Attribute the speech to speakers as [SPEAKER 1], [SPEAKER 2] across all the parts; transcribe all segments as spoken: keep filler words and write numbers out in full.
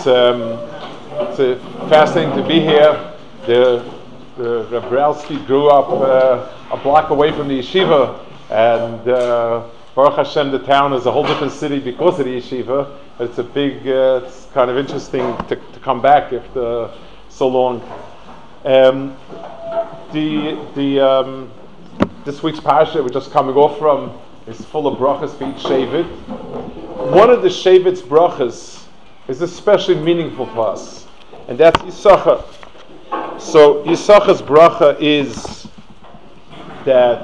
[SPEAKER 1] um, it's uh, fascinating to be here. The, the Reb Brelsky grew up uh, a block away from the yeshiva, and uh, Baruch Hashem, the town is a whole different city because of the yeshiva. It's a big, uh, it's kind of interesting to, to come back after so long. Um, the the um, this week's parasha we're just coming off from is full of brachas for each Shevet. One of the Shevet's brachas is especially meaningful for us, and that's Yisachar. So Yisachar's bracha is that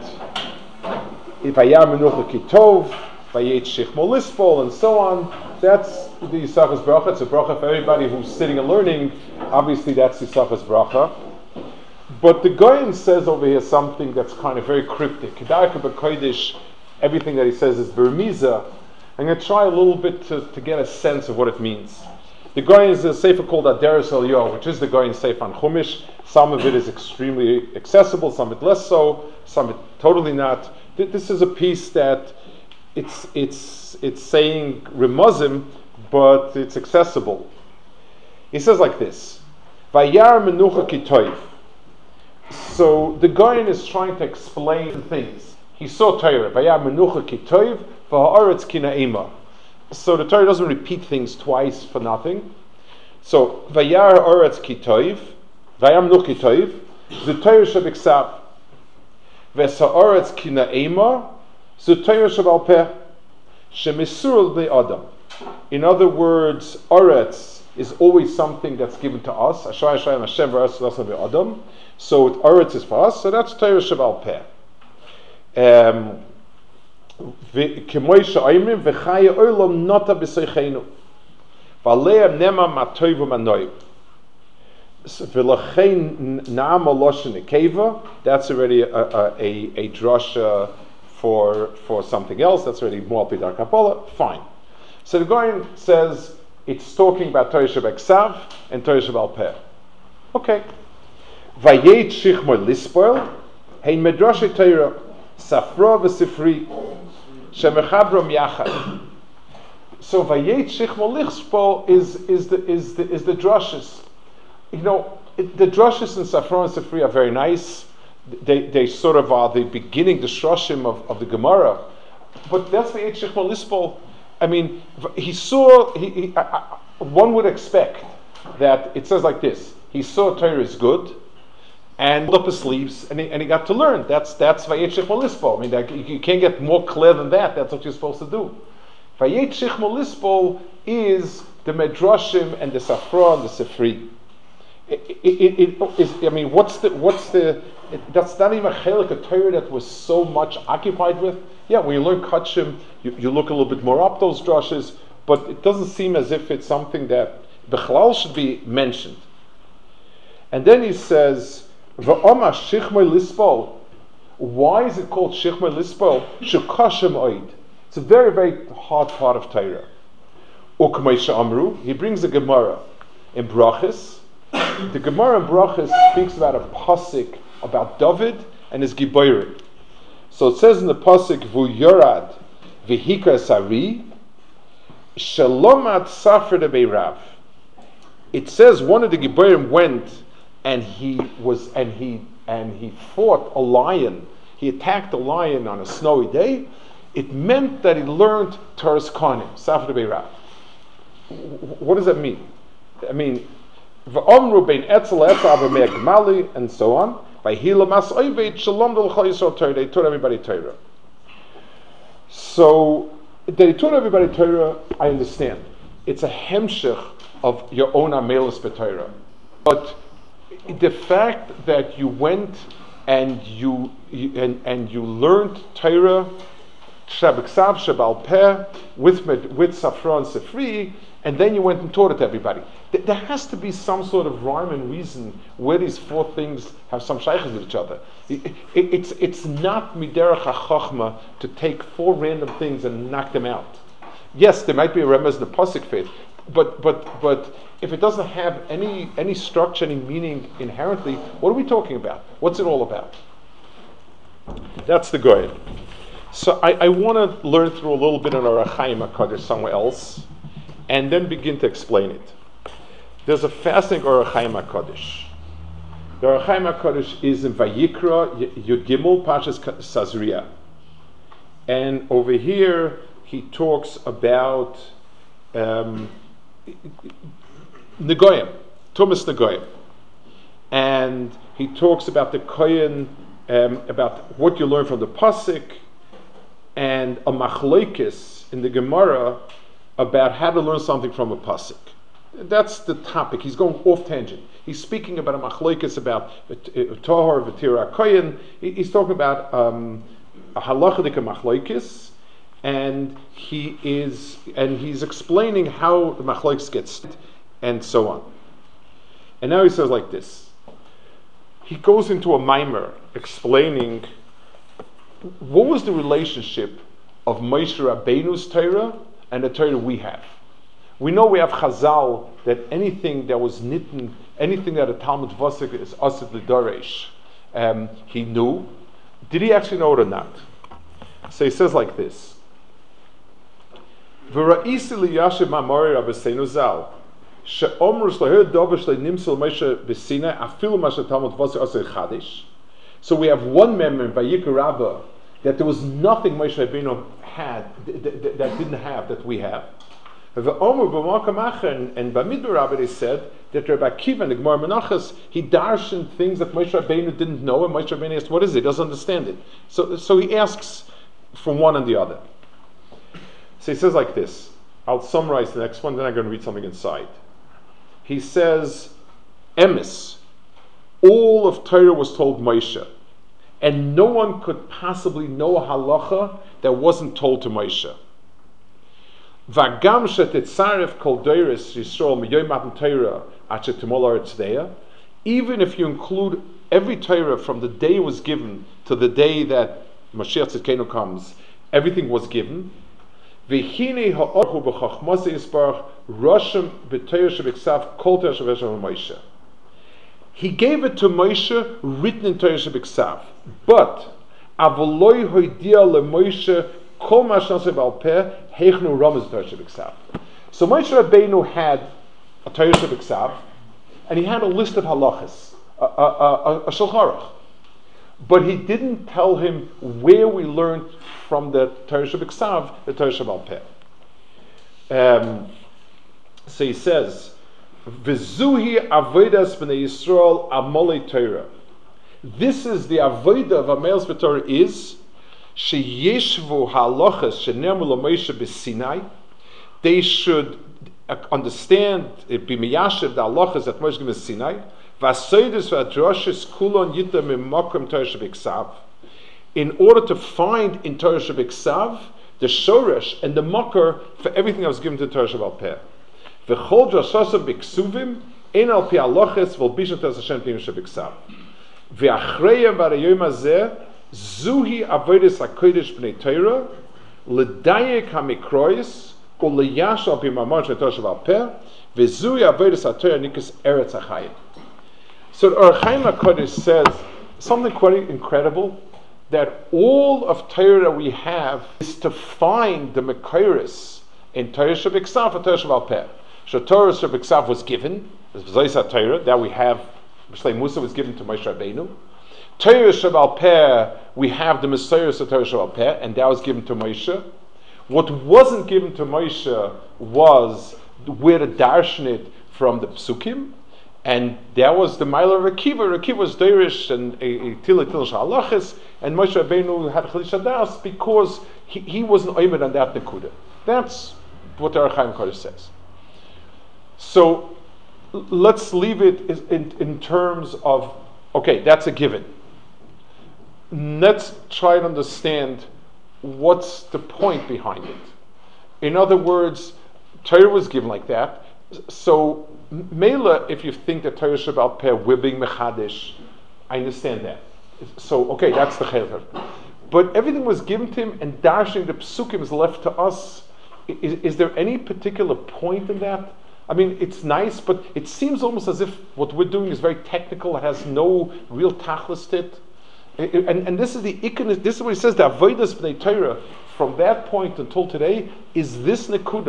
[SPEAKER 1] Vayar Menucha Kitov, Vayet Shechmo Lispol, and so on. That's the Yisachar's bracha. It's a bracha for everybody who's sitting and learning. Obviously, that's Yisachar's bracha. But the Goyen says over here something that's kind of very cryptic. Kedarka b'kodesh, everything that he says is bermiza. I'm going to try a little bit to, to get a sense of what it means. The Goyen is a sefer called Aderes Eliyah, which is the Goyen sefer on Chumash. Some of it is extremely accessible, some of it less so, some of it totally not. This is a piece that it's it's it's saying remuzim, but it's accessible. He says like this: Vayar menucha kitoiv. So the Goyen is trying to explain things. He saw Torah. Vayar menucha kitoiv v'ha'aretz kina'ema. So the Torah doesn't repeat things twice for nothing. So Vayar ha'aretz kitoiv, Vayar menucha kitoiv, the Torah shebiksav, v'ha'aretz kina'ema, the Torah shebal peh, shemisur le'adam. In other words, Aretz is always something that's given to us. Ashay Hashem Hashem v'aretz l'asam v'adam. So Aretz is for us. So that's Torah shebal peh. Um, K'moy she'ayimrim v'chaya olam nota b'seichenu v'aleim nema matoiv u'manoiv v'lachein na'am aloshen nekeva. That's already a, a, a, a drasha for for something else. That's already more pidar kapola. Fine. So the Goyen says it's talking about Torah shebeksav and Torah shebal peh. Okay. Vayet shichmo lispoil hein medrashe Torah safra v'sifri shemechabrom yachad. So Vayet shichmo lispoil is is the is the is the drushes. You know, it, the drushes in Safra and Sifri are very nice. They they sort of are the beginning, the shroshim of, of the Gemara. But that's the Eight Shechmo Lispol. I mean, he saw, he, he, I, I, one would expect that it says like this: he saw Torah is good, and pulled up his sleeves, and he, and he got to learn. That's that's Vayet Shechmo Lispol. I mean, that, you, you can't get more clear than that. That's what you're supposed to do. Vayet Shechmo Lispol is the Medrashim and the Safra and the Sifri. It, it, it, it is, I mean, what's the, what's the, it, that's not even a chelik of Torah that was so much occupied with. Yeah, when you learn Kachim, you, you look a little bit more up those drushes, but it doesn't seem as if it's something that Bechlal should be mentioned. And then he says, V'oma shichmoi lispol. Why is it called shichmoi lispol? Shukashem oid. It's a very, very hard part of Torah. Ukmei she'amru, he brings a Gemara in Brachis. The Gemara in Brachas speaks about a pasuk about David and his Giborim. So it says in the pasuk, Vu Yorad v'hika sari shalomat safra de beirav. It says one of the Giborim went and he was and he and he fought a lion. He attacked a lion on a snowy day. It meant that he learned Taras Konim, safra de beirav. What does that mean? I mean, V'omru bein etzel etzel avamei gmali, and so on. V'hila mas oiveit shalom d'l'chol Yisrael Torah. They taught everybody Torah. So they taught everybody Torah. I understand. It's a hemshech of your own amelis b'Torah. But the fact that you went and you, you and and you learned Torah, Shabbat Shabal Peh with with Safra and Sifri, and then you went and taught it to everybody. There has to be some sort of rhyme and reason where these four things have some shaykhs with each other. It, it, it's it's not miderach hachachma to take four random things and knock them out. Yes, there might be a remez in the pasuk fit, but but but if it doesn't have any any structure, any meaning inherently, what are we talking about? What's it all about? That's the Goyen. So I, I want to learn through a little bit on our Chaim HaKadosh somewhere else, and then begin to explain it. There's a fascinating Orach Chaim HaKadosh. The Orach Chaim HaKadosh is in Vayikra Yud Gimel Parshas Sazria, and over here he talks about um, Negoyim, Tumas Negoyim, and he talks about the Kohen, um, about what you learn from the Pasuk, and a Machlokes in the Gemara about how to learn something from a Pasuk. That's the topic. He's going off tangent. He's speaking about a Machlokes about Tahor V'Tira Kohen. He's talking about um, a halachic Machlokes, and he is and he's explaining how the Machlokes gets and so on. And now he says like this. He goes into a mimer explaining what was the relationship of Moshe Rabbeinu's Torah and the Torah we have. We know we have Chazal that anything that was nitten, anything that a Talmud Vasik is Asid L'Doresh, um, he knew. Did he actually know it or not? So he says like this. V'ra'isi liyashiv ma'mori Rabbeinu Zal she'omru shleher dover shle nimsel Moshe b'Sinai afilu ma she'Talmud Vasik Asid Chadish. So we have one member in Vayikra Rabbah that there was nothing Moshe Rabbeinu had th- th- th- that didn't have that we have. And Bamidbar Rabbi they said that Rabbi Akiva and the Gemara Menachos, he darshan things that Moshe Rabbeinu didn't know, and Moshe Rabbeinu asked, what is it? He doesn't understand it. So, so he asks from one and the other. So he says like this. I'll summarize the next one, then I'm going to read something inside. He says, Emes, all of Torah was told Moshe, and no one could possibly know a halacha that wasn't told to Moshe. Vagam shetetzaref kol doiris Yisrael miyoy matan Torah at shetimol haaretz. Even if you include every Torah from the day it was given to the day that Mashiach Tzidkenu comes, everything was given. V'hine ha'orchu b'chachmasa yisbarach roshem b'Torah shebiksav kol Torah shebeksav Moshe. He gave it to Moshe written in Torah shebiksav, but avoloi hoidia leMoshe kol ma shnaseh ba'al peh heichnu ramaz Torah shebiksav. So Moshe Rabbeinu had a Torah shebiksav, and he had a list of halachas, a, a, a, a Shulchan Aruch. But he didn't tell him where we learned from the Torah shebiksav, the Torah sheba'al peh. Um, so he says, "V'zuhi avodas b'nei Yisrael amolei Torah." This is the avodah of Amelos b'Torah is sheyeshvu halachas shenermu l'Moshe b'Sinai. They should understand, it be miyashiv the halachas that Moshe gave Sinai. V'asoidus v'adrashis kulon yita mimakom Torah shebiksav. In order to find in Torah shebiksav the shoresh and the makar for everything that was given to Torah sheba'al peh. V'chol drashasav b'ksuvim ein al pi halachas v'olbishon tes Hashem p'im shebiksav. V'achreyem v'arayom hazeh zuhi avodas hakodesh b'nei Torah l'dayek hamikrois u'leyash al pi mamar shel Torah sheba'al peh v'zuhi avodas haTorah nikas eretz hachayim. So the Orach Chaim HaKadosh says something quite incredible, that all of Torah that we have is to find the Mekairis in Torah shebiksav and Torah sheba'al peh. So Torah shebiksav was given, as V'zayis Torah that we have, Mishlei Musa was given to Moshe Rabbeinu. Torah sheba'al peh, we have the Messiah of Torah sheba'al peh, and that was given to Moshe. What wasn't given to Moshe was where to darshan it from the Psukim, and that was the Meiler of Akiva. Akiva was Deirish and Tila Tila Shalachis, and Moshe Rabbeinu had Chalish Hadas because he, he wasn't oimed on that Nekuda. That's what the Orach Chaim HaKadosh says. So let's leave it in, in terms of, okay, that's a given. Let's try to understand what's the point behind it. In other words, Torah was given like that. So, Mela, if you think that Torah sheba'al peh we're being mechadish, I understand that. So, okay, that's the chelter. But everything was given to him, and dashing the psukim is left to us. Is, is there any particular point in that? I mean, it's nice, but it seems almost as if what we're doing is very technical. It has no real tachlis to it. And, and this is the ikon. This is what he says. The avodas b'nei Torah from that point until today is this nekuda.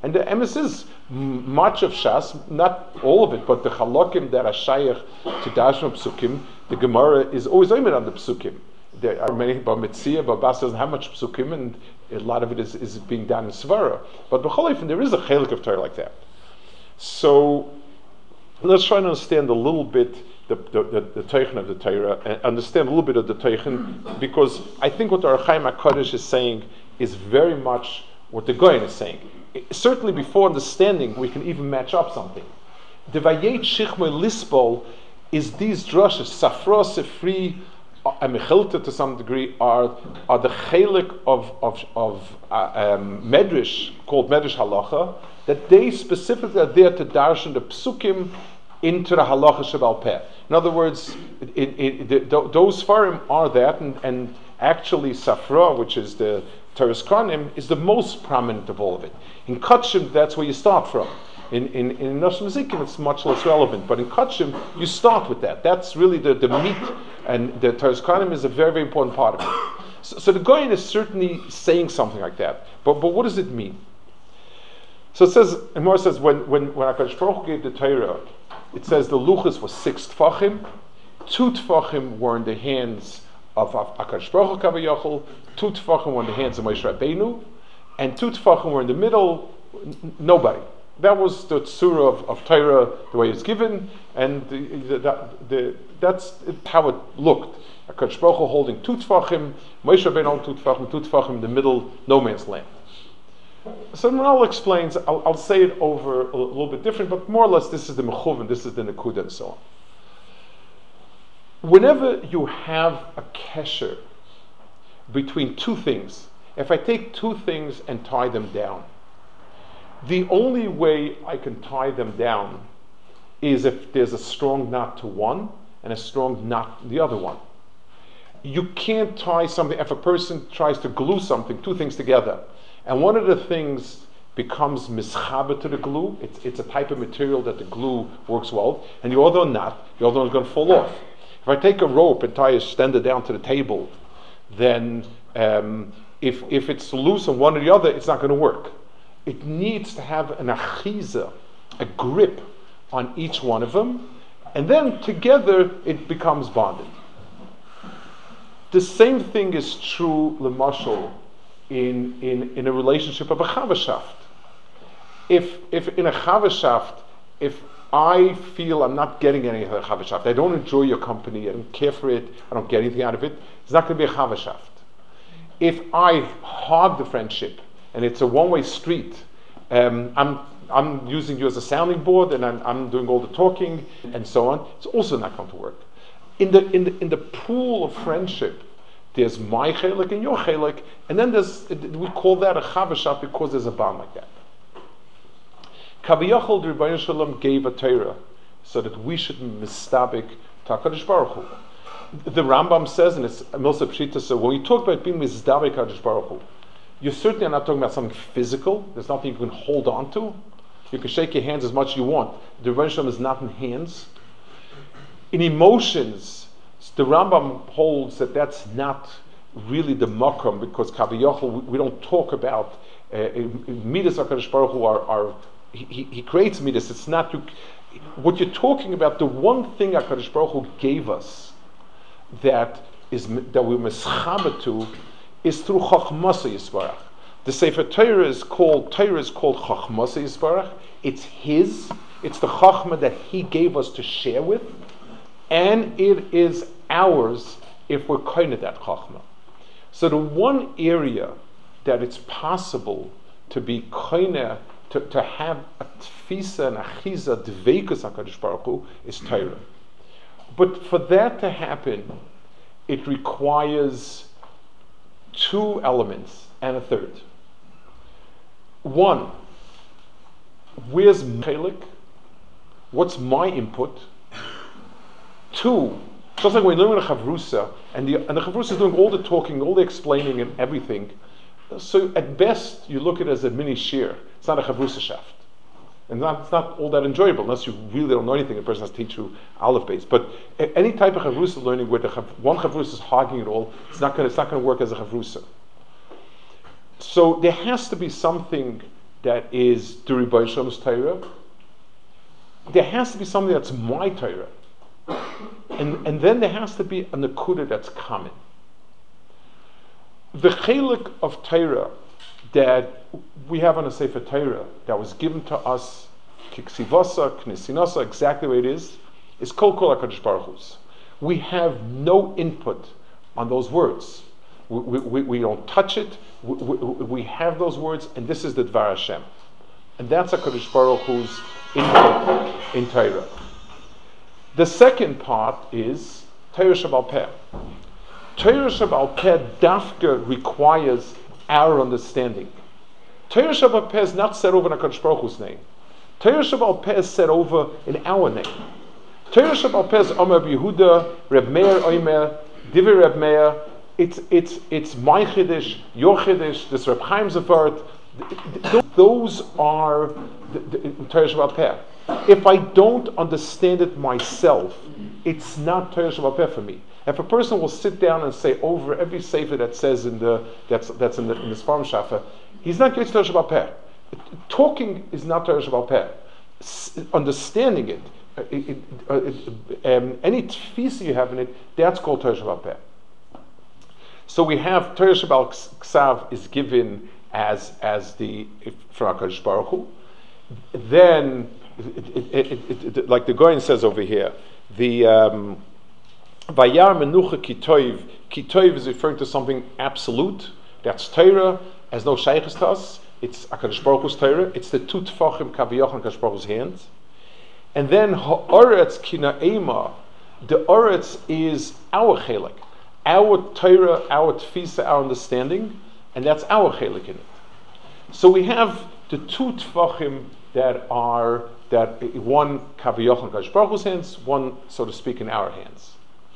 [SPEAKER 1] And the emes is m- much of Shas, not all of it, but the Chalokim that are Shayach to Dashma Psukim, the Gemara is always aimed on the Psukim. There are many, but Metzia, but Bas doesn't have much Psukim, and a lot of it is, is being done in Svara. But B'cholifin, there is a Chelik of Torah like that. So let's try to understand a little bit the the, the, the Teichen of the Torah, and understand a little bit of the Teichen, because I think what the Ohr HaChaim HaKadosh is saying is very much what the Goyen is saying. It, certainly before understanding, we can even match up something. The Vayet Shichmei Lisbol is these drushes, Safra, Sefri, and Mechilta to some degree, are are the chelik of of of uh, um, Medrash, called Medrash Halacha, that they specifically are there to darshan the psukim into the Halacha Shebal Peh. In other words, it, it, it, the, those farim are that, and, and actually Safra, which is the Teres Karnim, is the most prominent of all of it. In Kachim, that's where you start from. In in in Nashim Zikin, it's much less relevant, but in Kachim, you start with that. That's really the, the meat, and the Teres Karnim is a very, very important part of it. So, so the Goyen is certainly saying something like that. But but what does it mean? So it says, Emor says, when when when HaKadosh Baruch Hu gave the Torah, it says the luchas was six tfachim, two tfachim were in the hands of HaKadosh Baruch Hu Kavayachol, two tfachim were in the hands of Moshe Rabbeinu, and two tfachim were in the middle, n- nobody. That was the tzura of, of Torah, the way it's given, and the, the, the, the, that's how it looked. HaKadosh Baruch Hu holding two tfachim, Moshe Rabbeinu holding two tfachim, two tfachim in the middle, no man's land. So Maral explains, I'll, I'll say it over a, a little bit different, but more or less this is the mechuven, this is the nekuda, and so on. Whenever you have a kesher between two things, if I take two things and tie them down, the only way I can tie them down is if there's a strong knot to one and a strong knot to the other one. You can't tie something, if a person tries to glue something, two things together, and one of the things becomes mischaber to the glue, it's, it's a type of material that the glue works well, and the other knot, the other one's going to fall off. If I take a rope and tie a extender down to the table, then um, if, if it's loose on one or the other, it's not going to work. It needs to have an achiza, a grip on each one of them, and then together it becomes bonded. The same thing is true, lemashal, in, in, in a relationship of a chavashaft. If if in a chavashaft, if I feel I'm not getting anything out of a chavashaft, I don't enjoy your company, I don't care for it, I don't get anything out of it, it's not going to be a chavashaft. If I hog the friendship, and it's a one-way street, um, I'm I'm using you as a sounding board, and I'm, I'm doing all the talking, and so on, it's also not going to work. In the in the in the pool of friendship, there's my chelik and your chelik, and then there's, we call that a chavashaft because there's a bond like that. Kaviyachol, the Rebbeinu Shalom gave a Torah so that we should be mistabik to HaKadosh Baruch Hu. The Rambam says, and it's Milsa Pshita, so when we talk about being mistabik HaKadosh Baruch Hu, you certainly are not talking about something physical. There's nothing you can hold on to. You can shake your hands as much as you want. The Rebbeinu Shalom is not in hands. In emotions, the Rambam holds that that's not really the makom, because Kaviyachol, we, we don't talk about uh, midas HaKadosh Baruch Hu are, are he, he creates midas. It's not you, what you're talking about. The one thing HaKadosh Baruch Hu gave us that is that we're mischaber to is through Chachmasa Yisbarach. The Sefer Torah is called Torah is called Chachmasa Yisbarach. It's his. It's the Chachma that he gave us to share with, and it is ours if we're kind of that Chachma. So the one area that it's possible to be kind to, to have a tfisa and achiza dveikus HaKadosh Baruch Hu is Torah. But for that to happen, it requires two elements and a third. One, where's chelik? What's my input? Two, just like when you're learning a chavrusa, and the, and the chavrusa is doing all the talking, all the explaining and everything, so at best you look at it as a mini shir. It's not a chavrusa shaft. And not, it's not all that enjoyable, unless you really don't know anything, the person has to teach you aleph base. But any type of chavrusa learning where the chav, one chavrusa is hogging it all, it's not going it's not going to work as a chavrusa. So there has to be something that is the Rebbeinu Shalom's Torah. There has to be something that's my Torah. And, and then there has to be a Nakuda that's common. The chelik of Torah that we have on a Sefer Torah that was given to us, Kiksivasa, Knisinasa, exactly the way it is, is Kol Kol HaKadosh Baruch Hu's. We have no input on those words. We, we, we don't touch it. We, we, we have those words, and this is the Dvar Hashem. And that's HaKadosh Baruch Hu's input in Torah. The second part is Torah Shabbal Peh. Torah Shabbal Peh dafka requires our understanding. Torah Shabbal Peh is not said over in HaKadosh Baruch Hu's name. Torah Shabbal Peh is said over in our name. Torah Shabbal Peh is Omer Yehuda, Reb Meir Omer, Divi Reb Meir. It's it's it's my chiddush, your chiddush, this Reb Chaim Zefart. Those are the, the Torah Shabbal Peh. If I don't understand it myself, it's not Torah Shabbal Peh for me. If a person will sit down and say over every sefer that says in the that's that's in the in the Sfarim Shafa, he's not getting Torah Shabbal Peh. Talking is not Torah Shabbal Peh. S- understanding it, uh, it, uh, it um, any tfisa you have in it, that's called Torah Shabbal Peh. So we have Torah Shabbal Ksav is given as as the from HaKadosh Baruch Hu. Then, it, it, it, it, like the Goyen says over here, the um, Vayar Menucha Kitoiv. Kitoiv is referring to something absolute. That's Torah, has no shaykhs to us. It's HaKadosh Baruch Hu's Torah. It's the two tfachim kaviyach on HaKadosh Baruch Hu's hands. And then Ha'aretz Kina'ema. The Aretz is our chelik, our Torah, our tfisa, our understanding, and that's our chelik in it. So we have the two tfachim that are that one kaviyach on HaKadosh Baruch Hu's hands, one, so to speak, in our hands.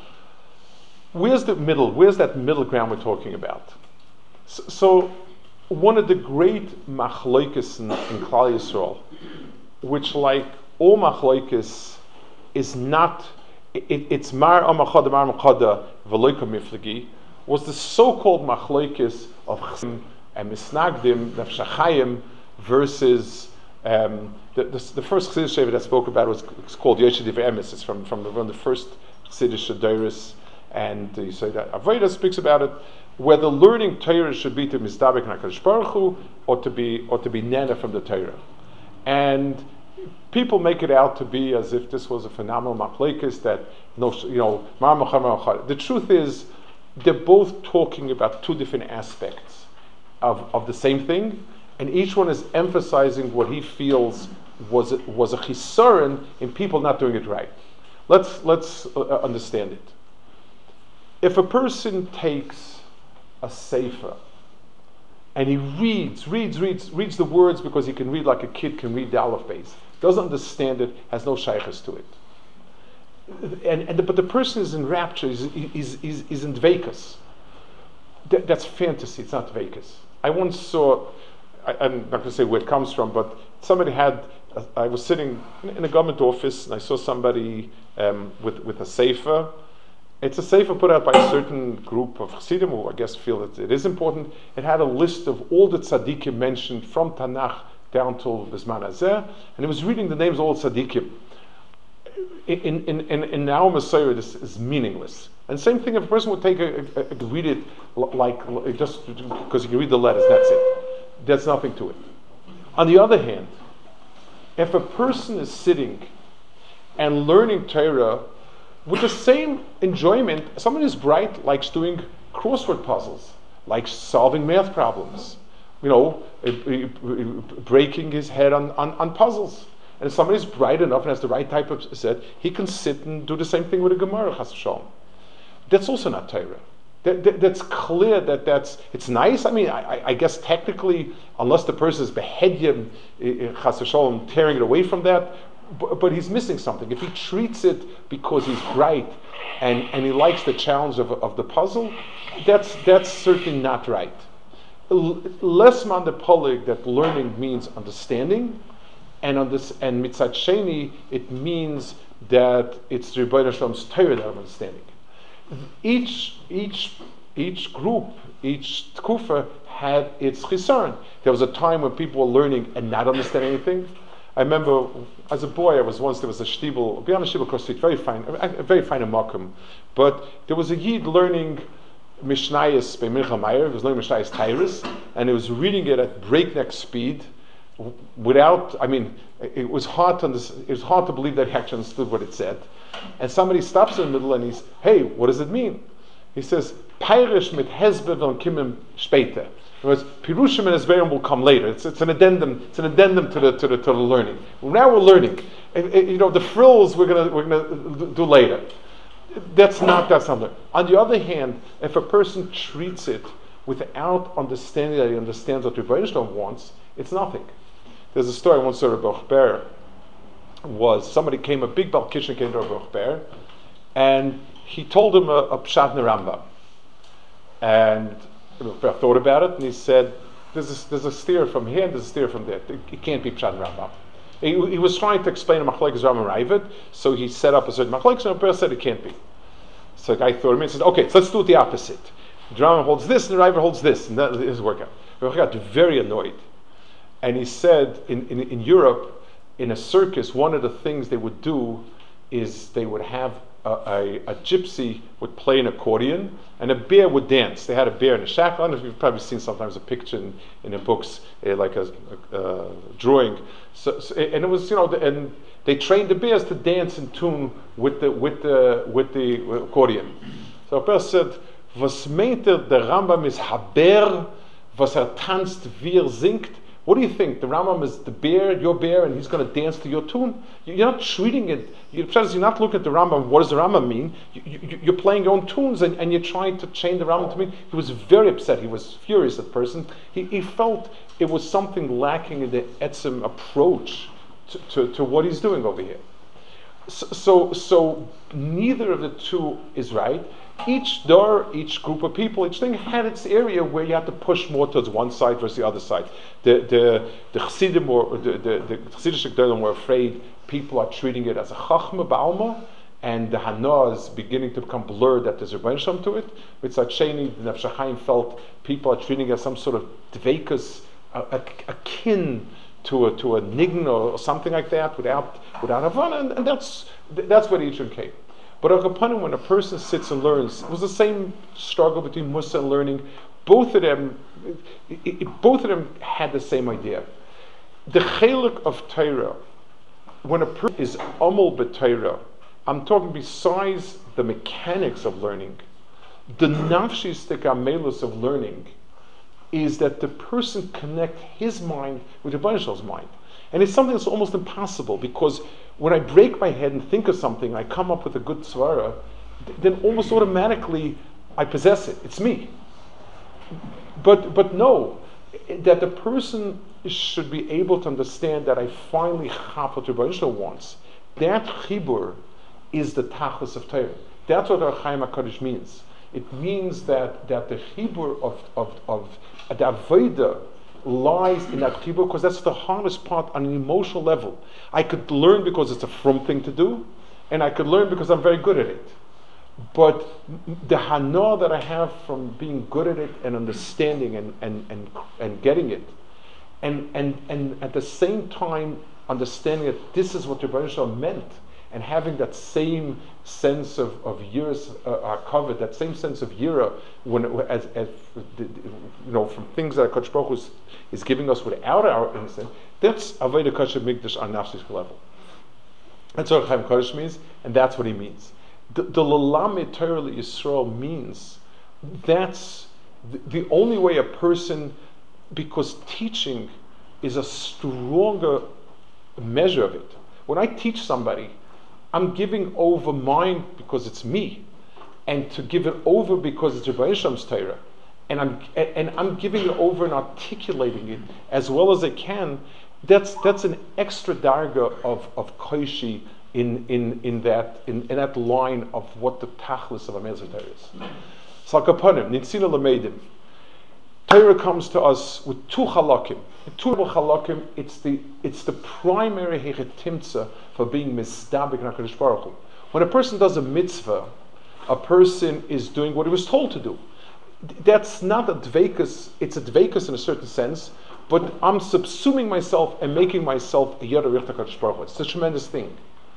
[SPEAKER 1] Where's the middle? Where's that middle ground we're talking about? So, so one of the great machlokes in, in Klal Yisrael, which, like all machlokes, is not it, it's mar amachada mar amachada v'loika miflagi, was the so-called machlokes of Chassim and Misnagdim, Nefesh HaChaim, versus um, the, the the first Chassidus Shevet that spoke about was it's called Yoshe Divrei Emes. It's from from the, from the first Chassidus Shadeiros. And you say that Avodah speaks about it, whether learning Torah should be to mistabek and HaKadosh Baruch Hu, or to be or to be nana from the Torah. And people make it out to be as if this was a phenomenal machlokes that no, you know, mar machar mar machar. The truth is, they're both talking about two different aspects of, of the same thing, and each one is emphasizing what he feels was was a chisaron in people not doing it right. Let's let's uh, understand it. If a person takes a sefer and he reads, reads, reads, reads the words because he can read like a kid can read the Aleph Beis, doesn't understand it, has no shaykhs to it, and, and the, but the person is in rapture, is is is, is in dveikus. That, that's fantasy. It's not dveikus. I once saw. I, I'm not going to say where it comes from, but somebody had. A, I was sitting in a government office and I saw somebody um, with with a sefer. It's a sefer put out by a certain group of Chassidim who I guess feel that it is important. It had a list of all the tzaddikim mentioned from Tanakh down till Bisman Hazeh, and it was reading the names of all the tzaddikim. In in in, in our Messiah, this is meaningless. And same thing if a person would take a, a, a read it like just because you can read the letters, that's it. There's nothing to it. On the other hand, if a person is sitting and learning Torah with the same enjoyment, someone who's bright likes doing crossword puzzles, likes solving math problems, you know, breaking his head on, on, on puzzles. And if somebody's bright enough and has the right type of set, he can sit and do the same thing with a Gemara, Chas v'Shalom. That's also not Torah. That, that, that's clear that that's, it's nice. I mean, I, I guess technically, unless the person is behedyim, Chas v'Shalom, tearing it away from that, But, but he's missing something. If he treats it because he's bright and, and he likes the challenge of, of the puzzle, that's that's certainly not right. L- less man the polig that learning means understanding, and on this and mitzat sheni it means that it's the Rebbeinu Shalom's Torah that I'm understanding. Each each each group, each tkufa had its chisaron. There was a time when people were learning and not understanding anything. I remember as a boy, I was once, there was a shtibel, beyond a shtibel across the street, very fine, a very fine makom. But there was a yid learning Mishnayos by Mincha Meyer, he was learning Mishnayos Tyrus, and he was reading it at breakneck speed, without, I mean, it was hard to understand, it was hard to believe that he actually understood what it said. And somebody stops in the middle and he's, hey, what does it mean? He says, Peirish mit Hezbe von Kimim später. In other words, Pirushim and Hezberim will come later. It's, it's an addendum. It's an addendum to the to the to the learning. Now we're learning. And, and, you know, the frills we're gonna we're gonna do later. That's not that's not learning. On the other hand, if a person treats it without understanding that he understands what Rebbe Yisrael wants, it's nothing. There's a story I once saw Rebbe Ber was somebody came, a big Baal Kishen came to Rebbe Ber, and he told him a, a pshat in the Rambam. And Rebbe thought about it, and he said, "There's a, there's a steer from here, and there's a steer from there. It can't be pshat in the Rambam." He, he was trying to explain a machlekes Rambam Ravid, so he set up a certain machlekes, and Rebbe said it can't be. So the guy thought him and said, "Okay, so let's do it the opposite. The Rambam holds this, and the Ravid holds this, and that is work out." Rebbe got very annoyed. And he said, in, in, in Europe, in a circus, one of the things they would do is they would have a, a, a gypsy would play an accordion, and a bear would dance. They had a bear in a shack. I don't know if you've probably seen sometimes a picture in, in the books, uh, like a, a, a drawing. So, so, and it was, you know, the, and they trained the bears to dance in tune with the with the with the accordion. So a bear said, "Was meint der Rambam is haber, was er tanzt, wie er singt." What do you think? The Rambam is the bear, your bear, and he's going to dance to your tune? You're not treating it, you're not looking at the Rambam, what does the Rambam mean? You, you, you're playing your own tunes, and, and you're trying to change the Rambam to mean. He was very upset, he was furious at the person. He, he felt it was something lacking in the etzem approach to, to, to what he's doing over here. So, so, so neither of the two is right. Each door, each group of people, each thing had its area where you had to push more towards one side versus the other side. The the the Chassidim were the the, the Chassidic Gedolim were afraid people are treating it as a chachma ba'alma, and the Hana is beginning to become blurred that there's a Rebbeinu Shalom to it. With Tzadsheni, the Nefesh HaChaim felt people are treating it as some sort of dveikus, akin to a to a nigna or something like that, without without havana, and, and that's that's where the Yitron came. But upon when a person sits and learns, it was the same struggle between Musa and learning. Both of them, it, it, both of them had the same idea. The chelik of Torah, when a person is amol b'Torah, I'm talking besides the mechanics of learning, the nafshistik amelus of learning is that the person connect his mind with the Rebbeinu Shalom's mind. And it's something that's almost impossible, because when I break my head and think of something, I come up with a good svara, then almost automatically I possess it. It's me. But but no, that the person should be able to understand that I finally have what the Rebbeinu Shalom wants. That chibur is the tachlis of Torah. That's what our Chaim HaKadosh means. It means that that the chibur of of of the avodah lies in that chibur, because that's the hardest part on an emotional level. I could learn because it's a frum thing to do, and I could learn because I'm very good at it. But the hana that I have from being good at it and understanding and and and, and getting it, and, and and at the same time understanding that this is what the Rebbeinu Shalom meant, and having that same sense of of yiras uh, covered, that same sense of yira, when as, as you know, from things that Kodesh Baruch Hu is, is giving us without our instinct, that's avodah kasher mikdash on nafsish level. That's what Chaim Kodesh means, and that's what he means. The, the Lalamed Torah Yisrael means that's the, the only way a person, because teaching is a stronger measure of it. When I teach somebody, I'm giving over mine because it's me, and to give it over because it's Rebbeinu Shalom's Torah, and I'm and I'm giving it over and articulating it as well as I can. That's that's an extra darga of of koishi in in in that in, in that line of what the tachlis of a Mezor Torah is. Salkaponim nitzina lameidim. Torah comes to us with two halakim. Two halakim. It's the it's the primary hechetimtza for being misdabik in HaKadosh Baruch Hu. When a person does a mitzvah, a person is doing what he was told to do. that's not a dveikus, it's a dveikus in a certain sense, but I'm subsuming myself and making myself a Yada Richta Kadosh Baruch Hu. It's a tremendous thing.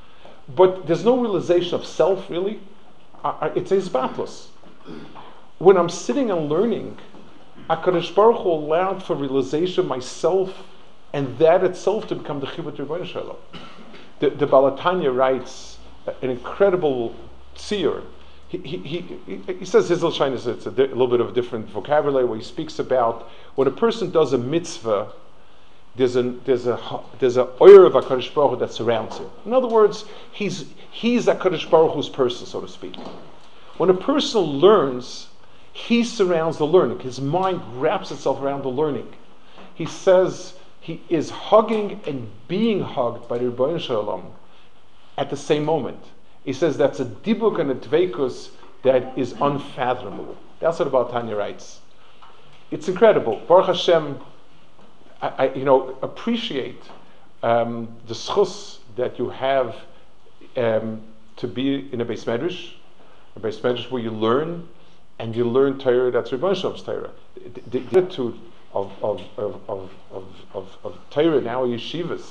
[SPEAKER 1] But there's no realization of self, really. I, I, it's a zbatlus. When I'm sitting and learning, HaKadosh Baruch Hu allowed for realization of myself, and that itself to become the Chibut Rebbeinu Shalom. The, the Baal HaTanya writes an incredible tzir. He, he, he, he says Hizl Shain is it's a, di- a little bit of a different vocabulary where he speaks about when a person does a mitzvah, there's a there's a there's a oyer of HaKadosh Baruch Hu that surrounds him. In other words, he's he's HaKadosh Baruch Hu's person, so to speak. When a person learns, he surrounds the learning. His mind wraps itself around the learning. He says he is hugging and being hugged by the Rebbeinu Shalom at the same moment. He says that's a dibuk and a dveikus that is unfathomable. That's what Baal HaTanya writes. It's incredible. Baruch Hashem, I, I you know appreciate um, the schus that you have um, to be in a Beis Medrash, a Beis Medrash where you learn, and you learn Torah that's Rebbeinu Shalom's Torah. The, the attitude of of of of of, of, of Torah in our yeshivas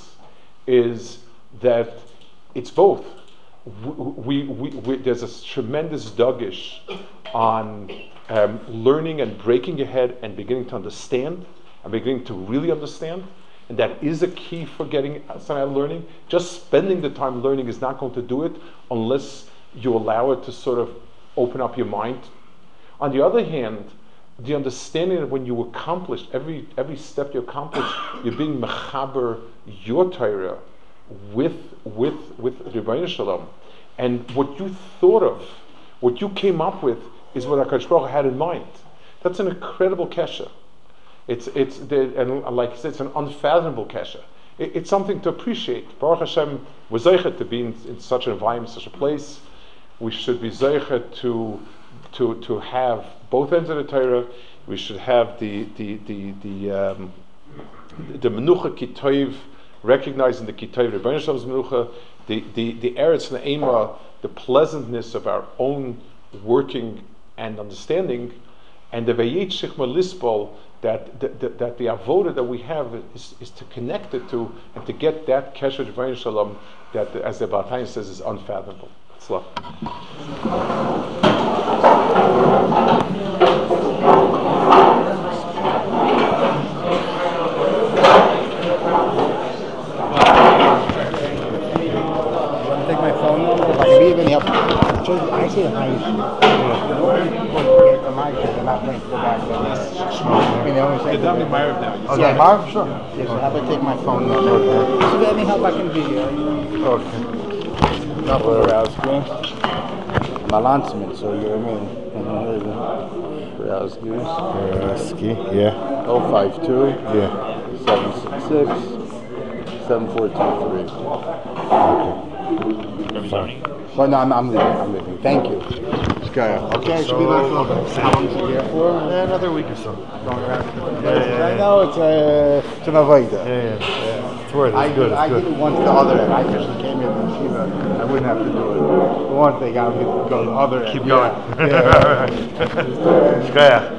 [SPEAKER 1] is that it's both. We, we, we, there's a tremendous dagish on um, learning and breaking your head and beginning to understand and beginning to really understand, and that is a key for getting some out of learning. Just spending the time learning is not going to do it unless you allow it to sort of open up your mind. On the other hand, the understanding that when you accomplish every every step you accomplish, you're being mechaber your Torah with with with Rebbeinu Shalom, and what you thought of, what you came up with, is what HaKadosh Baruch Hu had in mind. That's an incredible kesha. It's it's the, and like I said, it's an unfathomable kesha. It, it's something to appreciate. Baruch Hashem was zeichet to be in, in such an environment, such a place. We should be zeichet to to to have both ends of the Torah. We should have the the the the um, the menucha kitoiv, recognizing the Kitayv Rebbeinu Shalom's Menucha, the the the Eretz Ne'ema, the pleasantness of our own working and understanding, and the Vayet Shechma Lispol, that that, that, that the avoda that we have is, is to connect it to and to get that Kesher Rebbeinu Shalom that, as the Baal HaTanya says, is unfathomable. Tzlach.
[SPEAKER 2] Even help. I see the high. Yeah, Marv, sure. Yes, I have to take my phone now. Okay. Is there any help I can be?
[SPEAKER 3] Okay. Borowski. Malansman, so you're in. Borowski.
[SPEAKER 2] Borowski, yeah.
[SPEAKER 3] oh five two.
[SPEAKER 2] Yeah.
[SPEAKER 3] seven six six. seven four two three.
[SPEAKER 2] Okay. Sorry. Well, no, I'm, I'm leaving. I'm leaving. Thank you. Okay, okay, so, be back a little bit. How long is it here for?
[SPEAKER 3] Yeah, another week or so.
[SPEAKER 2] Going around.
[SPEAKER 3] Yeah, yeah, yeah.
[SPEAKER 2] I know it's a it's an avoida.
[SPEAKER 3] Yeah, yeah, yeah. It's worth it. It's
[SPEAKER 2] I,
[SPEAKER 3] good. It's
[SPEAKER 2] I
[SPEAKER 3] good.
[SPEAKER 2] did it once the other end. I just came here from Shiva. I wouldn't have to do it. The one thing I would go the other end.
[SPEAKER 3] Keep
[SPEAKER 2] yeah.
[SPEAKER 3] going.
[SPEAKER 2] Yeah.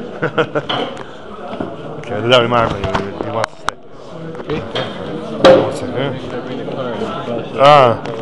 [SPEAKER 3] Yeah. Okay, the Dari Marva, he wants to stay.
[SPEAKER 2] Okay.
[SPEAKER 3] One second. Ah.